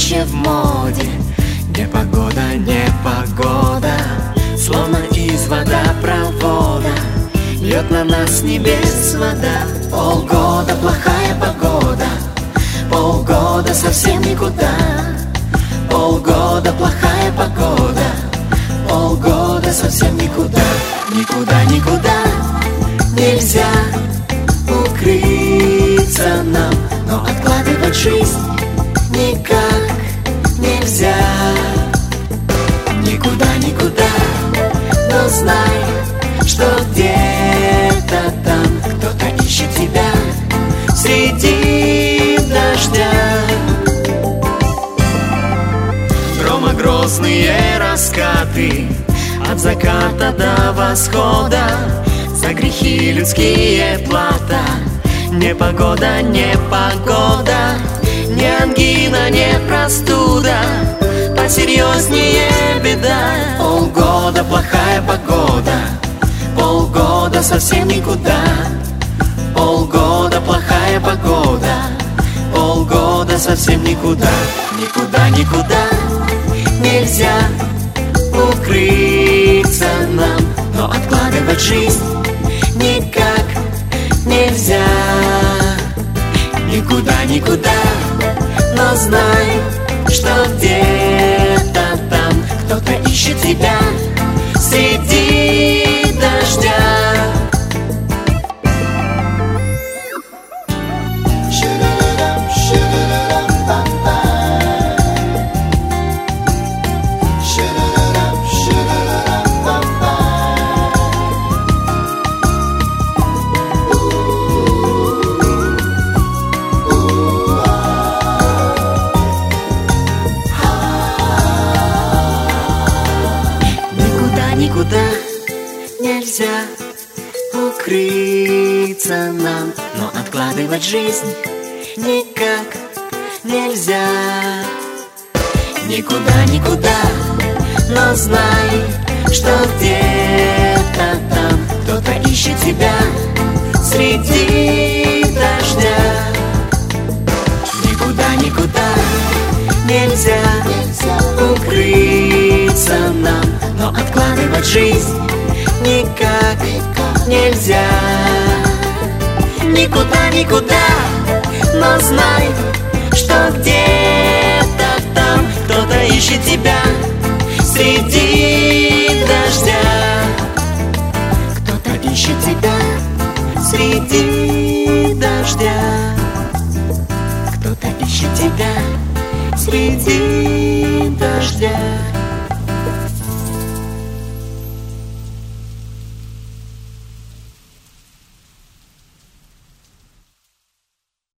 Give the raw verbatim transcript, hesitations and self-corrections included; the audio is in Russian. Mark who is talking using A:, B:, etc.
A: нынче в моде. Непогода, непогода, словно из водопровода льет на нас с небес вода. Полгода плохая погода, полгода совсем никуда. Полгода плохая погода, полгода совсем никуда. Никуда, никуда нельзя укрыться нам, но откладывать жизнь никак нельзя. Никуда, никуда, но знай, что где-то там кто-то ищет тебя среди дождя. Громогрозные раскаты от заката до восхода, за грехи людские плата. Непогода, непогода, не ангина, не простуда, посерьезнее беда. Полгода плохая погода, полгода совсем никуда. Полгода плохая погода, полгода совсем никуда. Никуда, никуда нельзя укрыться нам, но откладывать жизнь никак нельзя. Никуда, никуда, но знай, что где-то там кто-то ищет тебя среди дождя. Никуда нельзя укрыться нам, но откладывать жизнь никак нельзя. Никуда, никуда, но знай, что где-то там кто-то ищет тебя среди дождя. Никуда, никуда нельзя укрыться нам, но откладывать жизнь никак нельзя. Никуда, никуда, но знай, что где-то там кто-то ищет тебя среди дождя. Кто-то ищет тебя среди дождя. Кто-то ищет тебя среди дождя.